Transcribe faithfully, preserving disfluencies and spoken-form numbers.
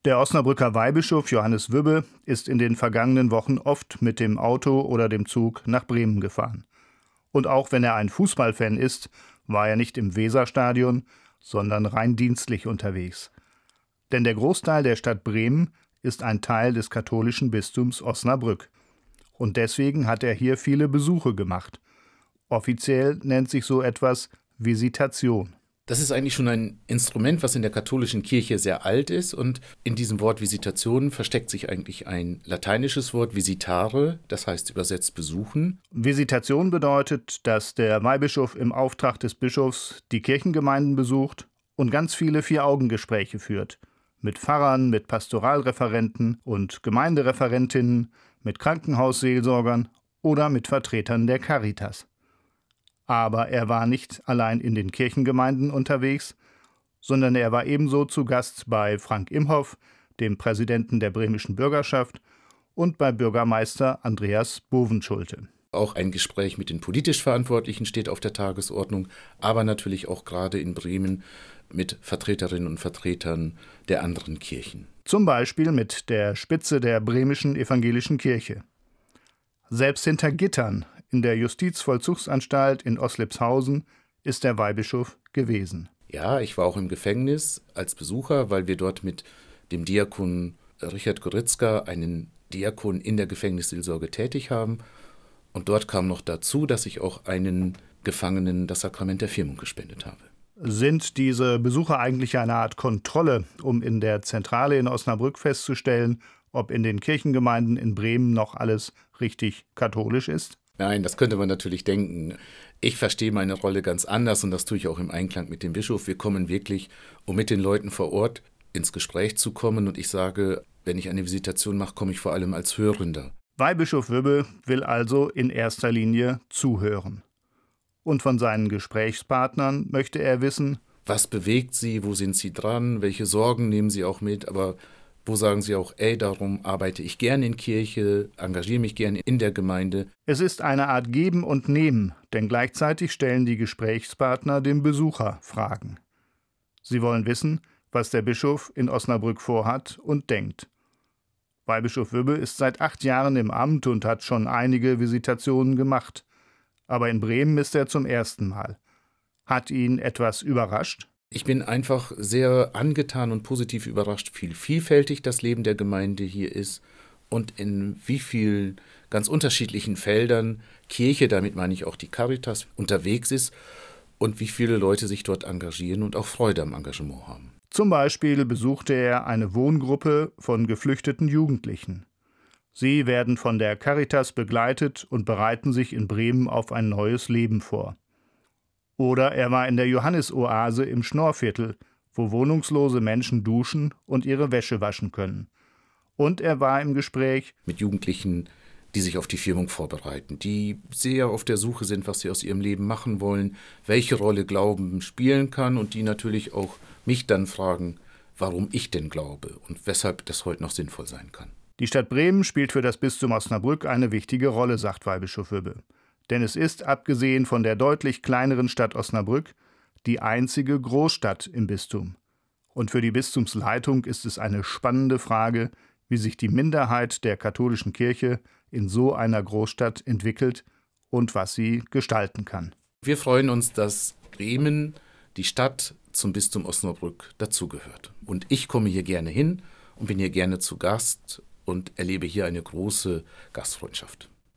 Der Osnabrücker Weihbischof Johannes Wübbe ist in den vergangenen Wochen oft mit dem Auto oder dem Zug nach Bremen gefahren. Und auch wenn er ein Fußballfan ist, war er nicht im Weserstadion, sondern rein dienstlich unterwegs. Denn der Großteil der Stadt Bremen ist ein Teil des katholischen Bistums Osnabrück. Und deswegen hat er hier viele Besuche gemacht. Offiziell nennt sich so etwas Visitation. Das ist eigentlich schon ein Instrument, was in der katholischen Kirche sehr alt ist, und in diesem Wort Visitation versteckt sich eigentlich ein lateinisches Wort visitare, das heißt übersetzt besuchen. Visitation bedeutet, dass der Weihbischof im Auftrag des Bischofs die Kirchengemeinden besucht und ganz viele Vier-Augen-Gespräche führt. Mit Pfarrern, mit Pastoralreferenten und Gemeindereferentinnen, mit Krankenhausseelsorgern oder mit Vertretern der Caritas. Aber er war nicht allein in den Kirchengemeinden unterwegs, sondern er war ebenso zu Gast bei Frank Imhoff, dem Präsidenten der bremischen Bürgerschaft, und bei Bürgermeister Andreas Bovenschulte. Auch ein Gespräch mit den politisch Verantwortlichen steht auf der Tagesordnung, aber natürlich auch gerade in Bremen mit Vertreterinnen und Vertretern der anderen Kirchen. Zum Beispiel mit der Spitze der bremischen evangelischen Kirche. Selbst hinter Gittern in der Justizvollzugsanstalt in Oslipshausen ist der Weihbischof gewesen. Ja, ich war auch im Gefängnis als Besucher, weil wir dort mit dem Diakon Richard Goritzka einen Diakon in der Gefängnisseelsorge tätig haben. Und dort kam noch dazu, dass ich auch einen Gefangenen das Sakrament der Firmung gespendet habe. Sind diese Besuche eigentlich eine Art Kontrolle, um in der Zentrale in Osnabrück festzustellen, ob in den Kirchengemeinden in Bremen noch alles richtig katholisch ist? Nein, das könnte man natürlich denken. Ich verstehe meine Rolle ganz anders, und das tue ich auch im Einklang mit dem Bischof. Wir kommen wirklich, um mit den Leuten vor Ort ins Gespräch zu kommen. Und ich sage, wenn ich eine Visitation mache, komme ich vor allem als Hörender. Weihbischof Wübbe will also in erster Linie zuhören. Und von seinen Gesprächspartnern möchte er wissen: Was bewegt Sie? Wo sind Sie dran? Welche Sorgen nehmen Sie auch mit? Aber wo sagen Sie auch, ey, darum arbeite ich gerne in Kirche, engagiere mich gerne in der Gemeinde? Es ist eine Art Geben und Nehmen, denn gleichzeitig stellen die Gesprächspartner dem Besucher Fragen. Sie wollen wissen, was der Bischof in Osnabrück vorhat und denkt. Weihbischof Wübbe ist seit acht Jahren im Amt und hat schon einige Visitationen gemacht. Aber in Bremen ist er zum ersten Mal. Hat ihn etwas überrascht? Ich bin einfach sehr angetan und positiv überrascht, wie vielfältig das Leben der Gemeinde hier ist und in wie vielen ganz unterschiedlichen Feldern Kirche, damit meine ich auch die Caritas, unterwegs ist und wie viele Leute sich dort engagieren und auch Freude am Engagement haben. Zum Beispiel besuchte er eine Wohngruppe von geflüchteten Jugendlichen. Sie werden von der Caritas begleitet und bereiten sich in Bremen auf ein neues Leben vor. Oder er war in der Johannisoase im Schnorrviertel, wo wohnungslose Menschen duschen und ihre Wäsche waschen können. Und er war im Gespräch mit Jugendlichen, die sich auf die Firmung vorbereiten, die sehr auf der Suche sind, was sie aus ihrem Leben machen wollen, welche Rolle Glauben spielen kann, und die natürlich auch mich dann fragen, warum ich denn glaube und weshalb das heute noch sinnvoll sein kann. Die Stadt Bremen spielt für das Bistum Osnabrück eine wichtige Rolle, sagt Weihbischof Wübbe. Denn es ist, abgesehen von der deutlich kleineren Stadt Osnabrück, die einzige Großstadt im Bistum. Und für die Bistumsleitung ist es eine spannende Frage, wie sich die Minderheit der katholischen Kirche in so einer Großstadt entwickelt und was sie gestalten kann. Wir freuen uns, dass Bremen, die Stadt, zum Bistum Osnabrück dazugehört. Und ich komme hier gerne hin und bin hier gerne zu Gast und erlebe hier eine große Gastfreundschaft.